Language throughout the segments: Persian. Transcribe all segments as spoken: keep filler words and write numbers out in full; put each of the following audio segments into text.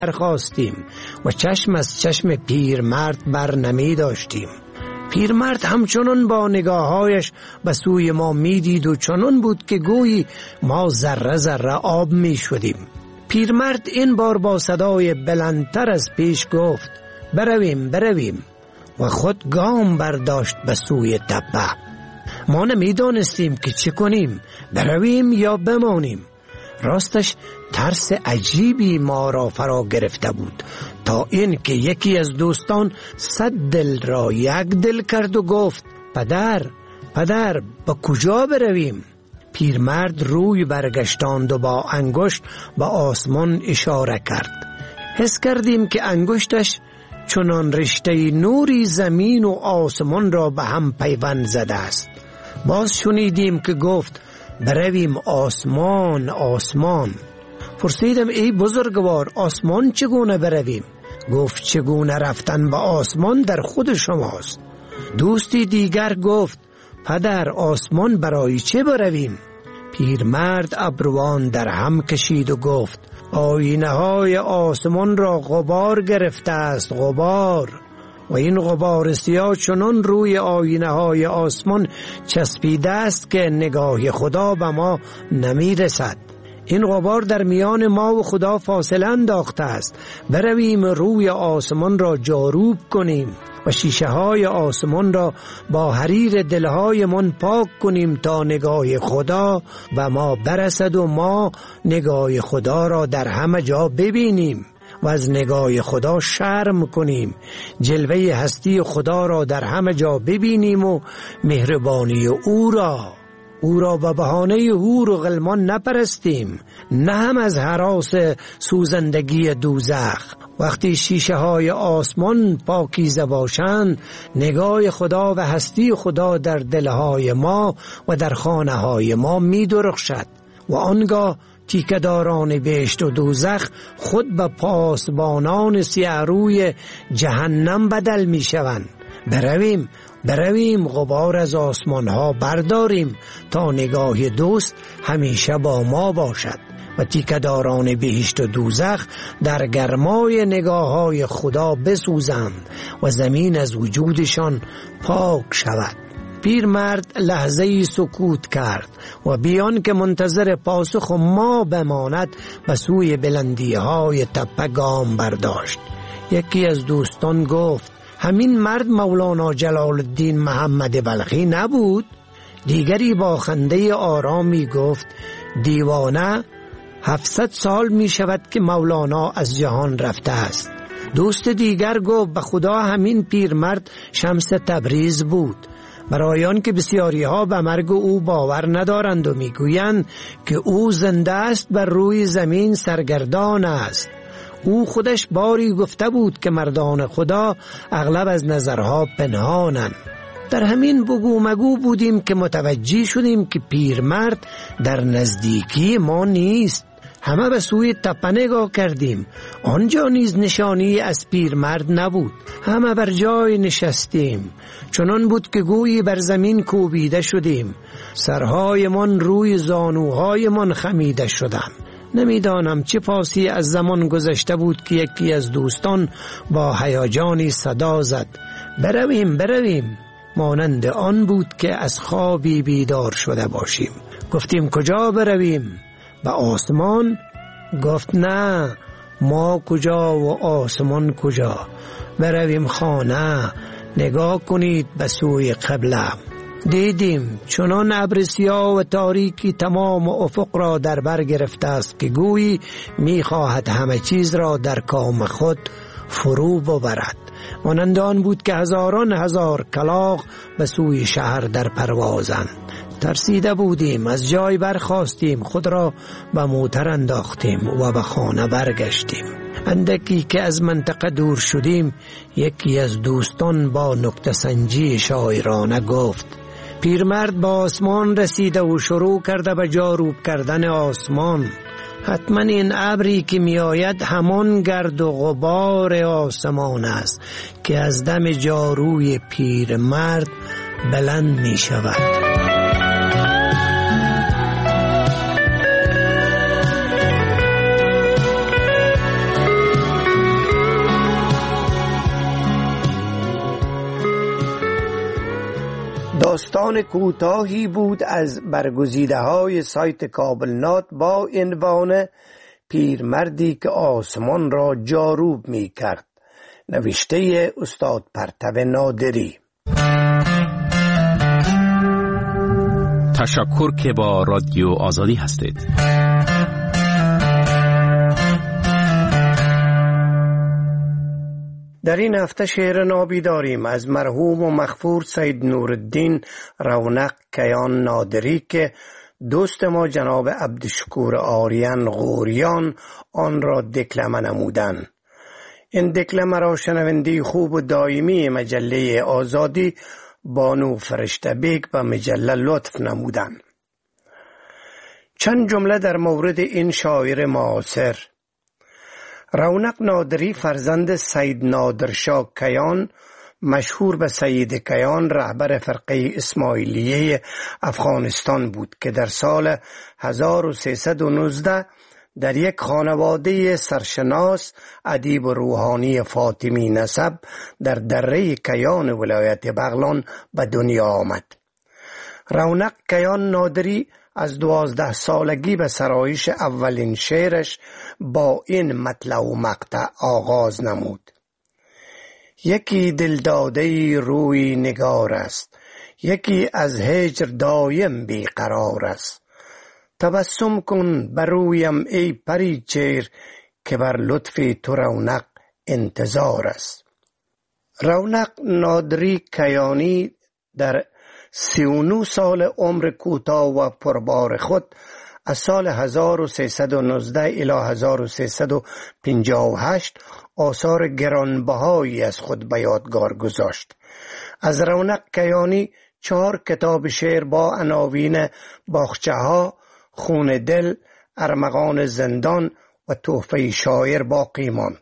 برخاستیم و چشم از چشم پیرمرد بر نمی داشتیم. پیرمرد همچنان با نگاههایش به سوی ما میدید و چنان بود که گویی ما ذره ذره آب می شدیم. پیرمرد این بار با صدای بلندتر از پیش گفت برویم برویم و خود گام برداشت به سوی تپه. ما نمیدانستیم که چه کنیم، برویم یا بمانیم. راستش ترس عجیبی ما را فرا گرفته بود، تا این که یکی از دوستان صد دل را یک دل کرد و گفت پدر پدر به کجا برویم؟ پیرمرد روی برگشتاند و با انگشت به آسمان اشاره کرد. حس کردیم که انگشتش چنان رشته نوری زمین و آسمان را به هم پیوند زده است. باز شنیدیم که گفت برویم آسمان آسمان. پرسیدم ای بزرگوار آسمان چگونه برویم؟ گفت چگونه رفتن به آسمان در خود شماست. دوستی دیگر گفت پدر آسمان برای چه برویم؟ پیرمرد ابروان در هم کشید و گفت آینه های آسمان را غبار گرفته است، غبار، و این غبار سیاه چنان روی آینه های آسمان چسبیده است که نگاه خدا به ما نمی رسد. این غبار در میان ما و خدا فاصله انداخته است. برویم روی آسمان را جاروب کنیم و شیشه های آسمان را با حریر دلهای من پاک کنیم تا نگاه خدا به ما برسد و ما نگاه خدا را در همه جا ببینیم و از نگاه خدا شرم کنیم، جلوه هستی خدا را در همه جا ببینیم و مهربانی او را او را به بهانه حور و غلمان نپرستیم، نه هم از هراس سوزندگی دوزخ. وقتی شیشه های آسمان پاکیزه باشند، نگاه خدا و هستی خدا در دلهای ما و در خانه های ما می درخشد و آنگاه تیکه‌داران بهشت و دوزخ خود به پاسبانان سیه روی جهنم بدل می شوند. برویم برویم غبار از آسمان ها برداریم تا نگاه دوست همیشه با ما باشد و تیکه‌داران بهشت و دوزخ در گرمای نگاه های خدا بسوزند و زمین از وجودشان پاک شود. پیرمرد لحظه‌ای سکوت کرد و بیان که منتظر پاسخ ما بماند به سوی بلندی های تپه گام برداشت. یکی از دوستان گفت همین مرد مولانا جلال الدین محمد بلخی نبود؟ دیگری با خنده آرامی گفت دیوانه، هفتصد سال می شود که مولانا از جهان رفته است. دوست دیگر گفت به خدا همین پیرمرد شمس تبریز بود. برای آن که بسیاری ها به مرگ او باور ندارند و میگویند که او زنده است بر روی زمین سرگردان است. او خودش باری گفته بود که مردان خدا اغلب از نظرها پنهانند. در همین بگو مگو بودیم که متوجه شدیم که پیرمرد در نزدیکی ما نیست. همه به سوی تپه نگاه کردیم، آنجا نیز نشانی از پیرمرد نبود. همه بر جای نشستیم، چنان بود که گویی بر زمین کوبیده شدیم. سرهای من روی زانوهای من خمیده شدند. نمیدانم چه پاسی از زمان گذشته بود که یکی از دوستان با هیجانی صدا زد برویم برویم، مانند آن بود که از خوابی بیدار شده باشیم. گفتیم کجا برویم؟ به آسمان؟ گفت نه، ما کجا و آسمان کجا؟ برویم خانه. نگاه کنید به سوی قبله. دیدیم چنان ابر سیاه و تاریکی تمام افق را در بر گرفته است که گویی می‌خواهد همه چیز را در کام خود فرو ببرد. مانند آن بود که هزاران هزار کلاغ به سوی شهر در پروازند. ترسیده بودیم، از جای برخاستیم، خود را به موتر انداختیم و به خانه برگشتیم. اندکی که از منطقه دور شدیم، یکی از دوستان با نکته سنجی شاعرانه گفت پیرمرد با آسمان رسیده و شروع کرده به جاروب کردن آسمان. حتما این ابری که می آید همان گرد و غبار آسمان است که از دم جاروی پیرمرد بلند می شود. داستان کوتاهی بود از برگزیده های سایت کابلنات با عنوان پیرمردی که آسمان را جاروب می کرد، نوشته استاد پرتو نادری. تشکر که با رادیو آزادی هستید. در این هفته شعر نابی داریم از مرحوم و مغفور سید نورالدین رونق کیان نادری که دوست ما جناب عبدالشکور آریان غوریان آن را دکلمه نمودند. این دکلمه را شنونده خوب و دائمی مجله آزادی بانو فرشته بیگ به مجله لطف نمودند. چند جمله در مورد این شاعر معاصر. رونق نادری فرزند سید نادرشاه کیان، مشهور به سید کیان، رهبر فرقه اسماعیلیه افغانستان بود که در سال هزار و سیصد و نوزده در یک خانواده سرشناس ادیب و روحانی فاطمی نسب در دره کیان ولایت بغلان به دنیا آمد. رونق کیان نادری از دوازده سالگی به سرایش اولین شعرش با این مطلع و مقطع آغاز نمود: یکی دلداده روی نگار است، یکی از هجر دایم بیقرار است. تبسم کن بر رویم ای پری چهر، که بر لطف تو رونق انتظار است. رونق نادری کیانی در سی و نه سال عمر کوتاه و پربار خود از سال هزار و سیصد و نوزده الی هزار و سیصد و پنجاه و هشت آثار گرانبهایی از خود به یادگار گذاشت. از رونق کیانی چهار کتاب شعر با عناوین باغچه ها، خون دل، ارمغان زندان و تحفه شاعر باقی ماند.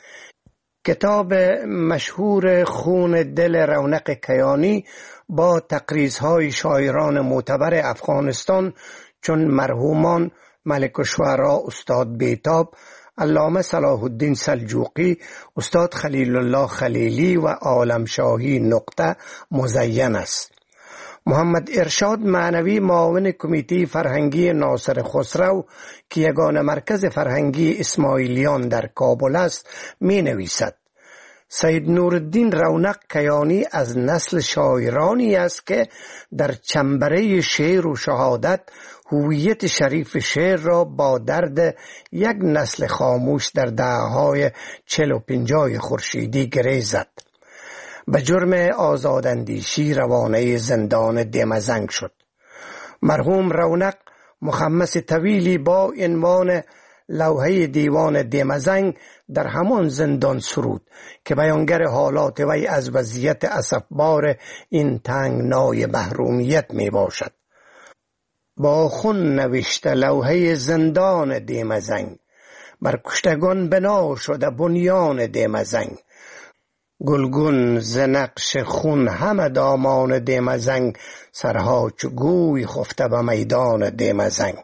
کتاب مشهور خون دل رونق کیانی با تقریض‌های شاعران معتبر افغانستان چون مرحومان ملک الشعراء استاد بیتاب، علامه صلاح الدین سلجوقی، استاد خلیل الله خلیلی و عالمشاهی نقطه مزین است. محمد ارشاد معنوی معاون کمیته فرهنگی ناصر خسرو که یگانه مرکز فرهنگی اسماعیلیان در کابل است می نویسد: سید نورالدین رونق کیانی از نسل شاعرانی است که در چنبره شعر و شهادت هویت شریف شعر را با درد یک نسل خاموش در دهه‌های چل و پنجاه خورشیدی گره زد. به جرم آزاداندیشی روانه زندان دمزنگ شد. مرحوم رونق مخمس طویلی با عنوان لوحه دیوان دمزنگ در همان زندان سرود که بیانگر حالات وی از وضعیت اسفبار این تنگنای محرومیت می باشد. با خون نوشته لوحه زندان دمزنگ، بر کشتگان بنا شده بنیان دمزنگ. گلگون ز نقش خون همه دامان دمزنگ، سرها چو گوی خفته به میدان دمزنگ.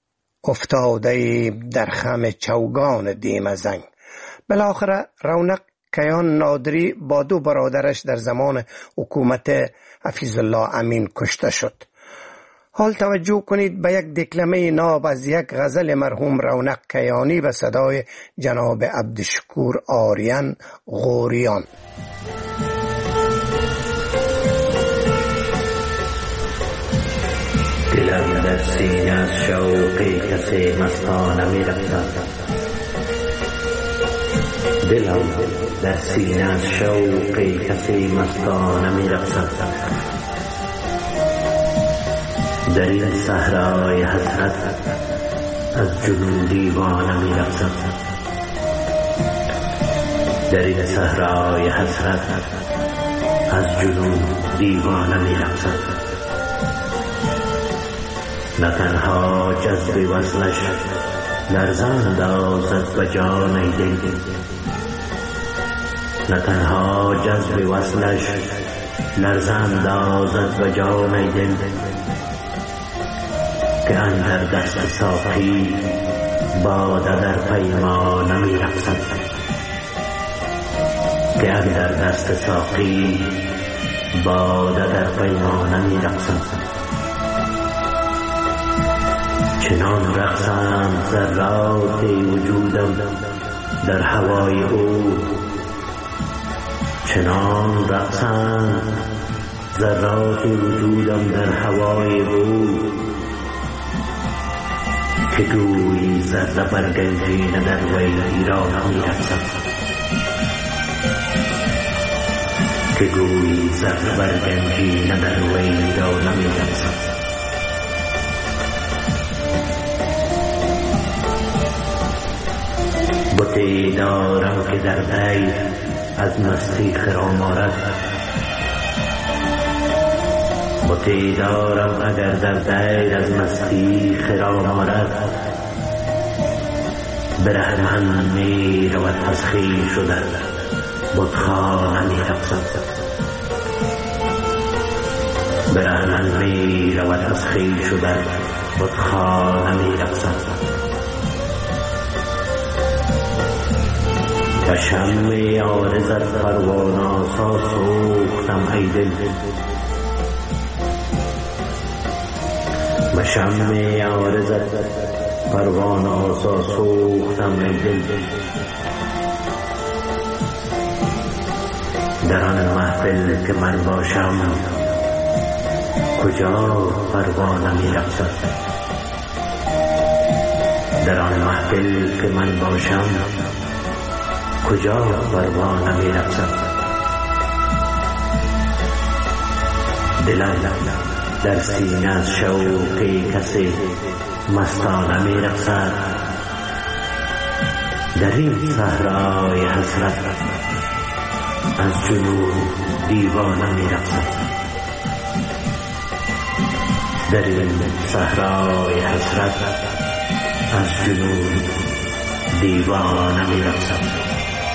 افتاده در خم چوگان دمزنگ. بالاخره رونق کیان نادری با دو برادرش در زمان حکومت حفیظ الله امین کشته شد. حال توجه کنید به یک دکلمه ناب از یک غزل مرحوم رونق کیانی به صدای جناب عبدالشکور آریان غوریان. دلم در سینه از شوقی کسی مستانه می رفتد، دلم در سینه از شوقی کسی مستانه می رفتد. در این صحرای حسرت از جنون دیوانه می رفتد، در این صحرای حسرت از جنون دیوانه می رفتد. نه تنها جذب وصلش لرزان دازد به جان دل، نه تنها جذب وصلش لرزان دازد به جان دل، که اندر دست ساقی باده در پیمانه می رقصد، که اندر دست ساقی باده در پیمانه می رقصم، چنان رقصم ذرات وجودم در هوای او، چنان رقصم ذرات وجودم در هوای او، که گویی ذره بر گنجینه در ویرانه می رقصم، که گویی ذره بر گنجینه در ویرانه می رقصم. بتی دارم که در دیر از مستی خرام آرد، بتی دارم اگر در دیر از مستی خرام آرد، برهمن می رود از خویش و در بتخانه می رقصد، برهمن می رود از خویش و در بتخانه می رقصد. به شمع عارضت پروانه آسا سوختم ای دل، به شمع عارضت پروانه آسا سوختم ای دل، در آن محفل که من باشم کجا پروانه می رقصد، در آن محفل که من باشم کجا پروانه می رقصد. دلم در سینه از شوق کسی مستانه می رقصد، در این صحرای حسرت از جنون دیوانه می رقصد، در این صحرای حسرت از جنون دیوانه می رقصد.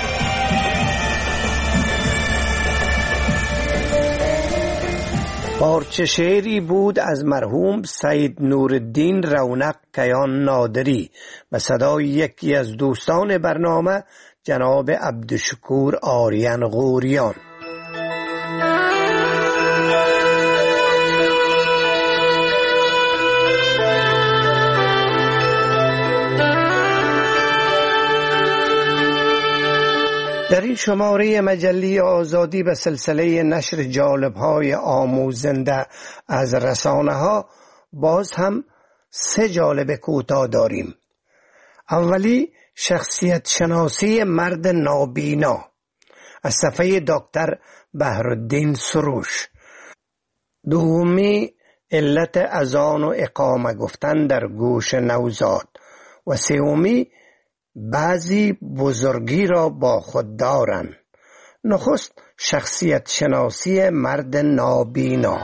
پارچه شعری بود از مرحوم سید نورالدین رونق کیان نادری به صدای یکی از دوستان برنامه جناب عبدالشکور آریان غوریان. در این شماره مجله آزادی به سلسله نشر جالب‌های آموزنده از رسانه‌ها باز هم سه جالب کوتاه داریم. اولی شخصیت شناسی مرد نابینا از صفحه دکتر بهرالدین سروش. دومی علت اذان و اقامه گفتن در گوش نوزاد و سومی بعضی بزرگی را با خود دارند. نخست شخصیت شناسی مرد نابینا.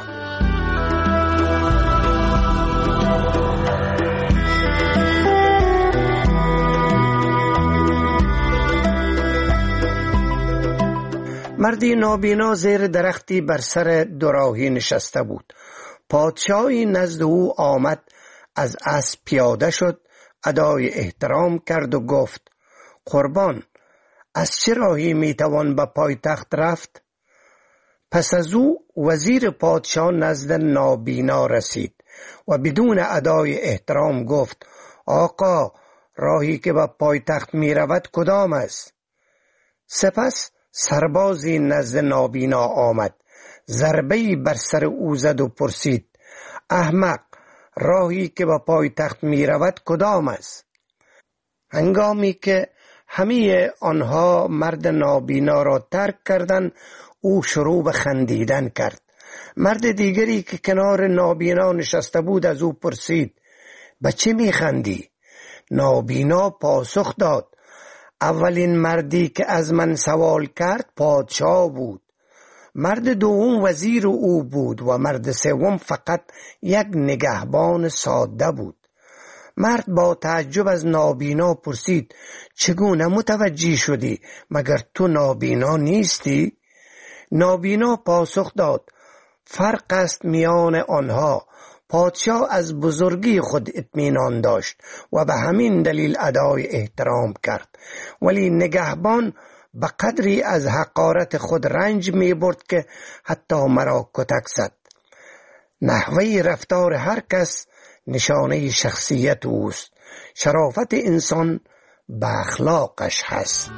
مردی نابینا زیر درختی بر سر دوراهی نشسته بود. پادشاهی نزد او آمد، از اسب پیاده شد، ادای احترام کرد و گفت: قربان، از چه راهی میتوان به پایتخت رفت؟ پس از او وزیر پادشاه نزد نابینا رسید و بدون ادای احترام گفت: آقا، راهی که به پایتخت میرود کدام است؟ سپس سربازی نزد نابینا آمد، ضربه‌ای بر سر او زد و پرسید: احمق، راهی که به پایتخت می رود کدام است؟ هنگامی که همه آنها مرد نابینا را ترک کردند، او شروع به خندیدن کرد. مرد دیگری که کنار نابینا نشسته بود از او پرسید: به چه می خندی؟ نابینا پاسخ داد: اولین مردی که از من سوال کرد پادشاه بود، مرد دوم وزیر او بود و مرد سوم فقط یک نگهبان ساده بود. مرد با تعجب از نابینا پرسید: چگونه متوجه شدی؟ مگر تو نابینا نیستی؟ نابینا پاسخ داد: فرق است میان آنها. پادشاه از بزرگی خود اطمینان داشت و به همین دلیل ادای احترام کرد، ولی نگهبان به قدری از حقارت خود رنج می برد که حتی مرا کتک زد. نحوه رفتار هر کس نشانه شخصیت اوست. شرافت انسان به اخلاقش هست.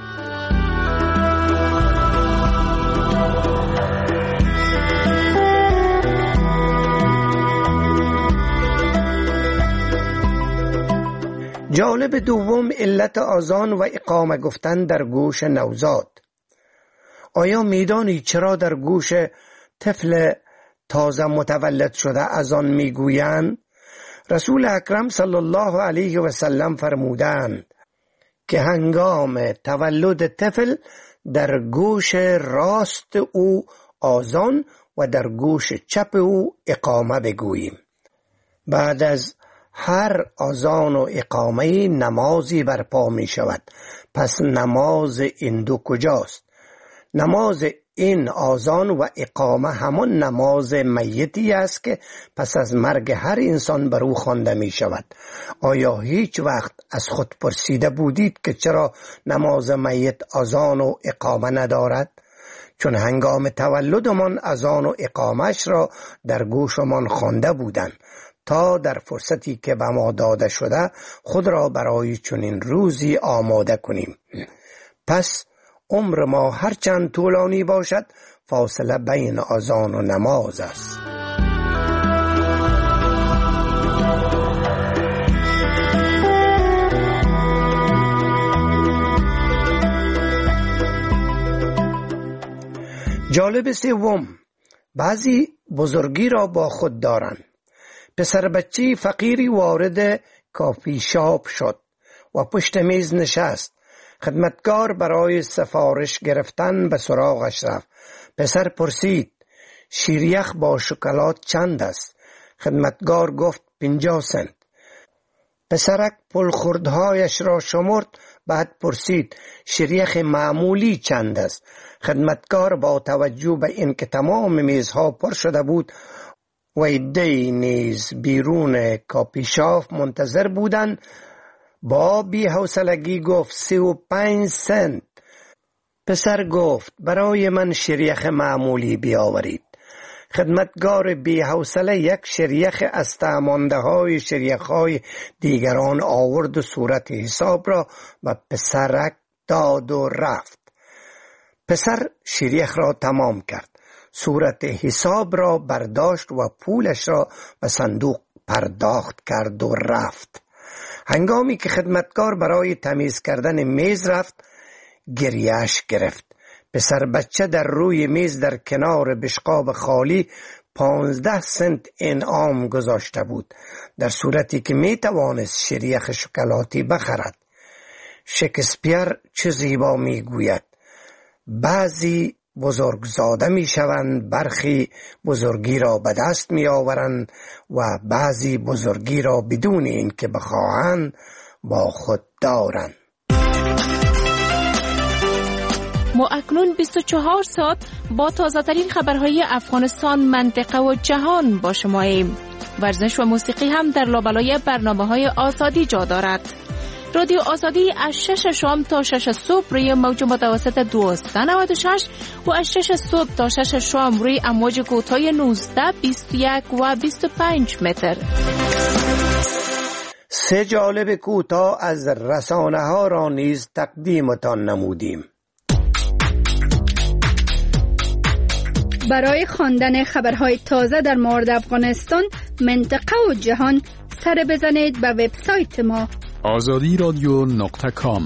جالب دوم علت آذان و اقامه گفتن در گوش نوزاد. آیا میدانی چرا در گوش طفل تازه متولد شده اذان میگویند؟ رسول اکرم صلی الله علیه و سلم فرمودند که هنگام تولد طفل در گوش راست او آذان و در گوش چپ او اقامه بگوییم. بعد از هر آذان و اقامه نمازی برپا می شود. پس نماز این دو کجاست؟ نماز این آذان و اقامه همان نماز میتی است که پس از مرگ هر انسان بر او خوانده می شود. آیا هیچ وقت از خود پرسیده بودید که چرا نماز میت آذان و اقامه ندارد؟ چون هنگام تولدمان اذان و اقامش را در گوشمان خوانده بودند تا در فرصتی که به ما داده شده خود را برای چنین روزی آماده کنیم. پس عمر ما هرچند طولانی باشد فاصله بین اذان و نماز است. جالب سوم، بعضی بزرگی را با خود دارند. پسر بچی فقیری وارد کافی شاپ شد و پشت میز نشست. خدمتکار برای سفارش گرفتن به سراغش رفت. پسر پرسید شیریخ با شکلات چند است؟ خدمتکار گفت پنجاه سنت. پسرک پلخوردهایش را شمرد، بعد پرسید شیریخ معمولی چند است؟ خدمتکار با توجه به این که تمام میزها پر شده بود و عده‌ای نیز بیرون کاپیشاف منتظر بودند با بی حوصلگی گفت سی و پنج سنت. پسر گفت برای من شیریخ معمولی بیاورید. خدمتگار بی حوصله یک شیریخ از تامانده های شیریخ های دیگران آورد و صورت حساب را به پسرک داد و رفت. پسر شیریخ را تمام کرد، صورت حساب را برداشت و پولش را به صندوق پرداخت کرد و رفت. هنگامی که خدمتکار برای تمیز کردن میز رفت گریهش گرفت. پسر بچه در روی میز در کنار بشقاب خالی پانزده سنت انعام گذاشته بود، در صورتی که می توانست شیریخ شکلاتی بخرد. شکسپیر چه زیبا می گوید بعضی بزرگزاده می شوند، برخی بزرگی را به دست می آورند و بعضی بزرگی را بدون این که بخواهند با خود دارند. ما اکنون بیست و چهار ساعت با تازه ترین خبرهای افغانستان، منطقه و جهان با شماییم. ورزش و موسیقی هم در لابلای برنامه های آزادی جا دارد. رادیو آزادی از شش شام تا شش صبح روی موج متوسط دویست و نود و شش و از شش صبح تا شش شام روی امواج کوتاه نوزده، بیست و یک و بیست و پنج متر. سه جالب کوتاه از رسانه ها را نیز تقدیمتان نمودیم. برای خواندن خبرهای تازه در مورد افغانستان، منطقه و جهان سر بزنید به وبسایت ما آزادی رادیو نقطه کام.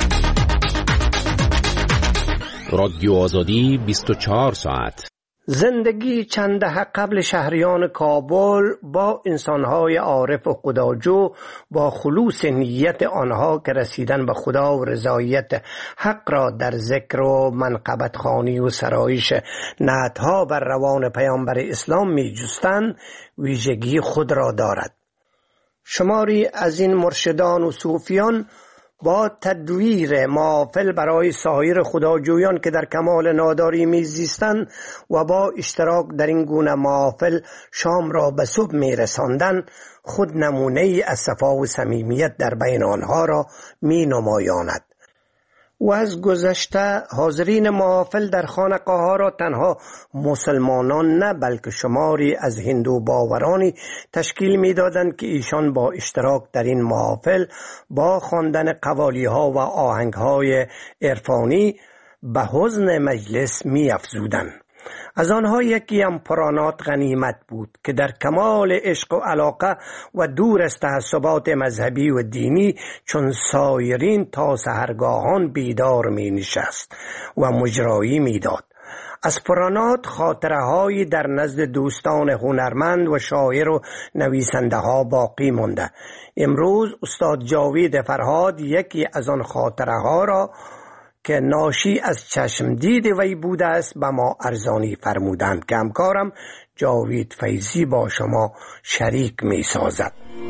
رادیو آزادی بیست و چهار ساعت. زندگی چند دهه قبل شهریان کابل با انسانهای عارف و خداجو با خلوص نیت آنها که رسیدن به خدا و رضایت حق را در ذکر و منقبت خوانی و سرایش نعتها بر روان پیامبر اسلام می جستند ویژگی خود را دارد. شماری از این مرشدان و صوفیان با تدویر محافل برای سایر خداجویان که در کمال ناداری میزیستند و با اشتراک در این گونه محافل شام را به صبح میرساندند، خود نمونه ای از صفا و صمیمیت در بین آنها را می نمایاند. و از گذشته حاضرین محافل در خانقاه ها را تنها مسلمانان نه بلکه شماری از هندو باورانی تشکیل می دادند که ایشان با اشتراک در این محافل با خواندن قوالی ها و آهنگ های عرفانی به حزن مجلس می افزودند. از آنها یکی هم پرانات غنیمت بود که در کمال عشق و علاقه و دور از تعصبات مذهبی و دینی چون سایرین تا سحرگاهان بیدار می نشست و مجرایی می داد. از پرانات خاطره هایی در نزد دوستان هنرمند و شاعر و نویسنده ها باقی مانده. امروز استاد جاوید فرهاد یکی از آن خاطره ها را که ناشی از چشم دید وی بوده است به ما ارزانی فرمودند که همکارم جاوید فیضی با شما شریک می سازد.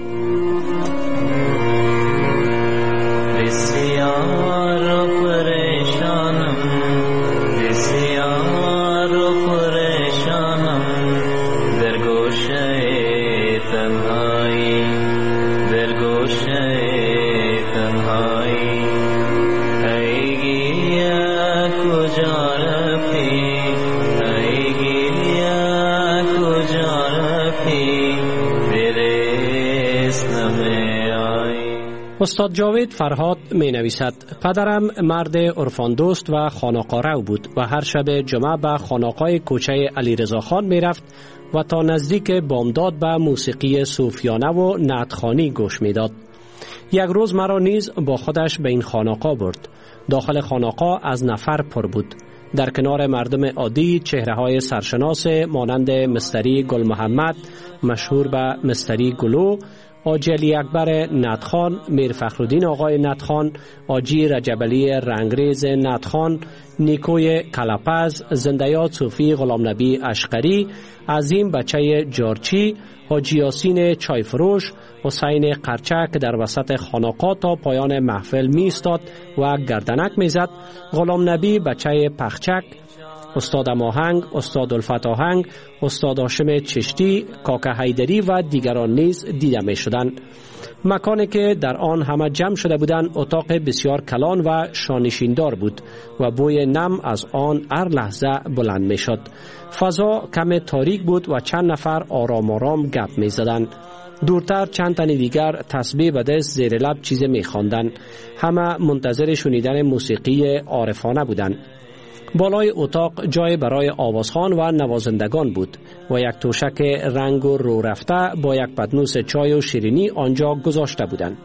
بسیار پریشانم بسیار پریشانم در گوشه تنهایی در گوشه تنهایی استاد جاوید فرهاد می نویسد: پدرم مرد عرفان دوست و خانقاه رو بود و هر شب جمعه به خانقاه کوچه علیرضا خان می رفت و تا نزدیک بامداد به موسیقی صوفیانه و نعتخوانی گوش می داد. یک روز مرا نیز با خودش به این خانقاه برد. داخل خانقاه از نفر پر بود. در کنار مردم عادی چهره های سرشناس مانند مستری گل محمد مشهور به مستری گلو، حاجی علی اکبر نعتخوان، میر فخرالدین آقای نعتخوان، حاجی رجب علی رنگریز نعتخوان، نیکوی کلپز، زنده‌یاد صوفی غلام نبی اشقری، عظیم بچه جارچی، حاجی یاسین چایفروش، حسین قرچک در وسط خانقاه تا پایان محفل می ایستاد و گردنک می زد، غلام نبی بچه پخچک، استاد آهنگ، استاد الفت آهنگ، استاد هاشم چشتی، کاکا حیدری و دیگران نیز دیده می شدند. مکانی که در آن همه جمع شده بودند اتاق بسیار کلان و شانشیندار بود و بوی نم از آن هر لحظه بلند می شد. فضا کم تاریک بود و چند نفر آرام آرام گپ می زدند. دورتر چند تن دیگر تسبیح به دست زیر لب چیزی می خواندند. همه منتظر شنیدن موسیقی عارفانه بودند. بالای اتاق جای برای آوازخوان و نوازندگان بود و یک توشک رنگ و رو رفته با یک پتنوس چای و شیرینی آنجا گذاشته بودند.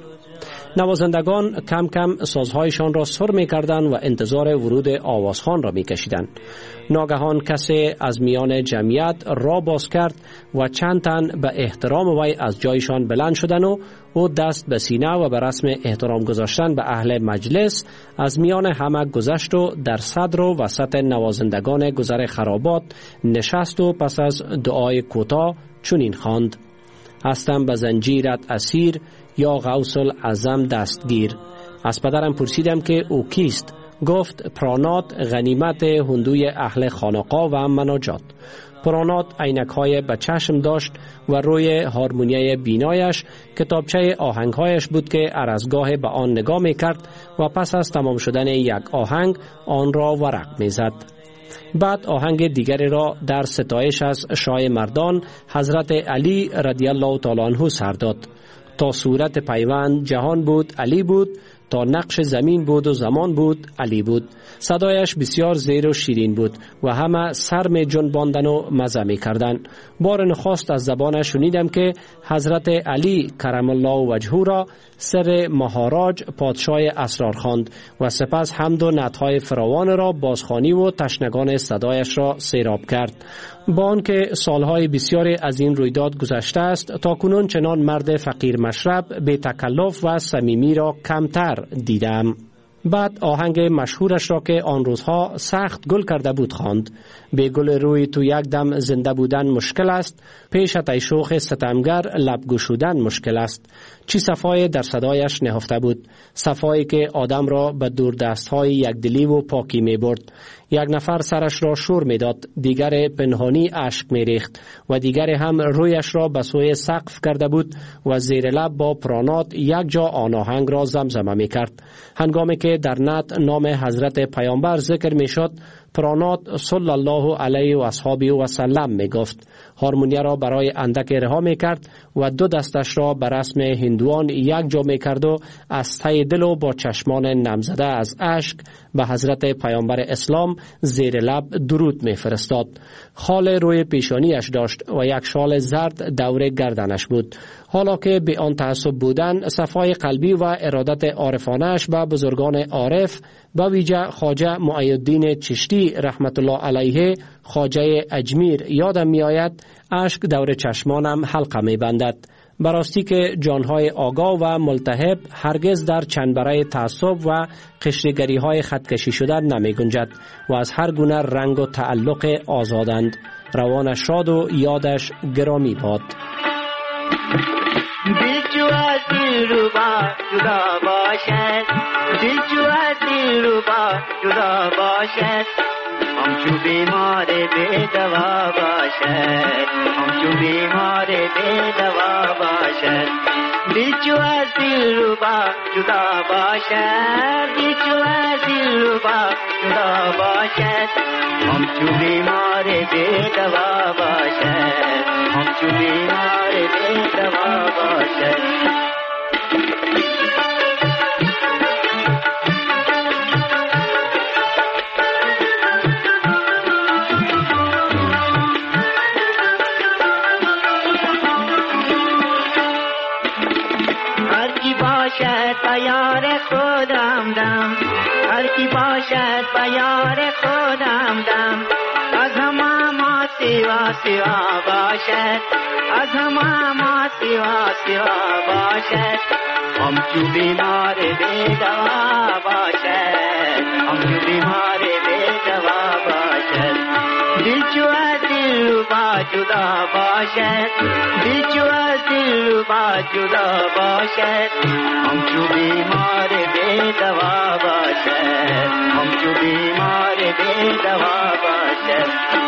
نوازندگان کم کم سازهایشان را سر می کردند و انتظار ورود آوازخوان را می کشیدند. ناگهان کسی از میان جمعیت را باز کرد و چند تن به احترام وی از جایشان بلند شدند و او دست به سینه و به رسم احترام گذاشتن به اهل مجلس از میان همه گذشت و در صدر و وسط نوازندگان گذر خرابات نشست و پس از دعای کوتاه چنین خواند: هستم به زنجیرت اسیر یا غوث الاعظم دستگیر. از پدرم پرسیدم که او کیست؟ گفت پرانات، غنیمت هندوی اهل خانقاه و مناجات. پرانات عینک‌های به چشم داشت و روی هارمونیای بینایش کتابچه آهنگ‌هایش بود که هر از گاه به آن نگاه می‌کرد و پس از تمام شدن یک آهنگ آن را ورق می‌زد. بعد آهنگ دیگری را در ستایش از شاه مردان حضرت علی رضی الله تعالی عنه سر داد. تا صورت پیوند جهان بود علی بود، تا نقش زمین بود و زمان بود علی بود. صدایش بسیار زیر و شیرین بود و همه سر می جنباندن و مزه می کردن. بار نخست از زبانش شنیدم که حضرت علی کرم الله وجهه را سر مهاراج پادشاه اسرار خواند و سپس حمد و نعتهای فراوان را بازخوانی و تشنگان صدایش را سیراب کرد. با آنکه سالهای بسیاری از این رویداد گذشته است، تا کنون چنان مرد فقیر مشرب به تکلف و صمیمی را کمتر دیدم. بعد آهنگ مشهورش را که آن روزها سخت گل کرده بود خواند: به گل روی تو یک دم زنده بودن مشکل است، پیشت ای شوخ ستمگر لب گشودن مشکل است. چی صفای در صدایش نهفته بود، صفایی که آدم را به دور دستهای یکدلی و پاکی می برد. یک نفر سرش را شور می داد، دیگر پنهانی اشک می ریخت و دیگر هم رویش را به سوی سقف کرده بود و زیر لب با پرانات یک جا آن آهنگ را زمزمه می کرد. هنگامی که در نعت نام حضرت پیامبر ذکر می شد، پرانات صلی الله علیه و اصحابه و سلم می گفت. هارمونیا را برای اندک رها می کرد و دو دستش را به رسم هندوان یک جا می کرد و از ته دل و با چشمان نمزده از اشک به حضرت پیامبر اسلام زیر لب درود می فرستاد. خال روی پیشانیش داشت و یک شال زرد دور گردنش بود. حالا که به آن تعصب بودن، صفای قلبی و ارادت عارفانش به بزرگان عارف، به ویژه خواجه معی‌الدین چشتی رحمت الله علیه خواجه اجمیر یادم می آید، اشک دور چشمانم حلقه می بندد. براستی که جانهای آگاه و ملتهب هرگز در چنبره تعصب و قشرگری های خطکشی شدن نمی گنجد و از هر گونه رنگ و تعلق آزادند. روانش شاد و یادش گرامی باد. دل جو از دل ربا جدا باشد، دل جو از دل ربا جدا باشد، همچو بیمار بی دوا باشد، همچو بیمار بی دوا باشد. دل جو از دل ربا جدا باشد، دل جو از دل ربا جدا باشد، همچو بیمار بی دوا باشد، همچو بیمار بی دوا باشد. یار خودم دم، هر کی باشد با یار خودم دم، از همه ما سوا سوا باشد، از همه ما سوا سوا باشد، همچو بیمار بی دوا باشد، همچو بیمار بی دوا باشد. دل جو از دل ربا جدا باشد، دل جو از دل ربا جدا باشد، همچو بیمار بی دوا باشد، همچو بیمار بی دوا باشد.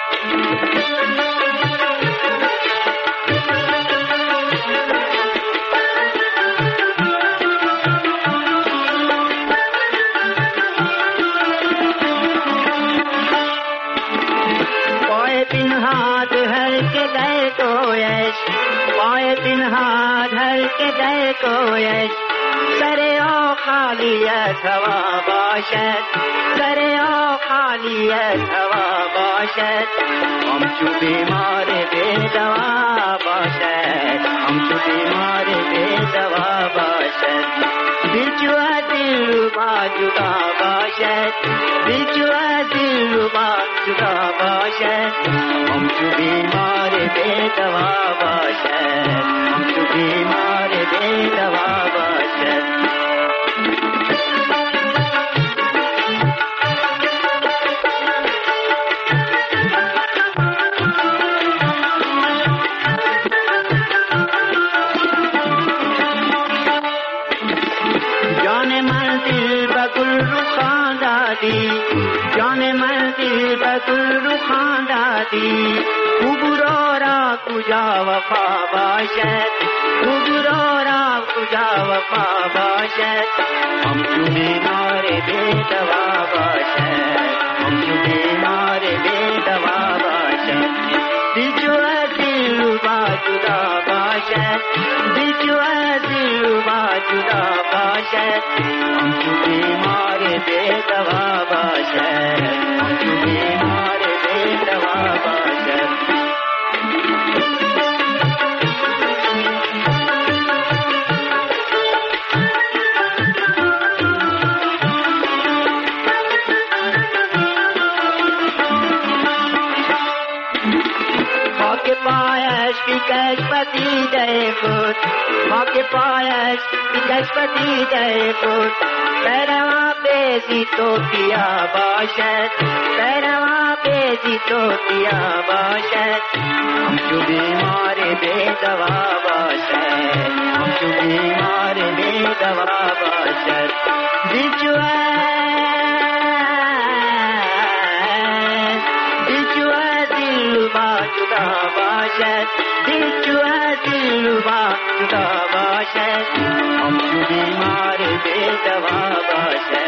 पिन्हाद हर के दर को यश, पाए पिन्हाद हर के दर को यश, सरे ओ खालियत हवा बाशत, सरे ओ खालियत हवा बाशत, हमचू बीमार बेदवा बाशत, हमचू बीमार बेदवा बाशत. दिल जुआ दिल रुबा जुदा बाशत, दिल जुआ दिल रुबा जुदा बाशत, हमचू बीमार बेदवा बाशत, हमचू बीमार बेदवा बाशत. जाने मंदिर बगुल रुखान दादी, कुबुरोरा कुजा वफा बाशत, कुबुरोरा कुजा वफा बाशत, हमचू बीमार बेदवा बाशत, हमचू बीमार बेदवा बाशत. दिल जुआ दिल रुबा जुदा बाशत, दिल जुआ दिल रुबा जुदा बाशत, हमचू बीमार बेदवा बाशत, हमचू बीमार बेदवा बाशत. पायश की गजपति जय पुत, माँ के पायश की गजपति जय पुत, पैरवा पे जीतो किया बाशत, पैरवा पे जीतो किया बाशत, हमचू बीमार बेदवा बाशत, हमचू बीमार बेदवा बाशत. दिल जुआ जुदा बाशत, दिल जुआ दिल रुबा जुदा बाशत, हमचू बीमार बेदवा बाशत.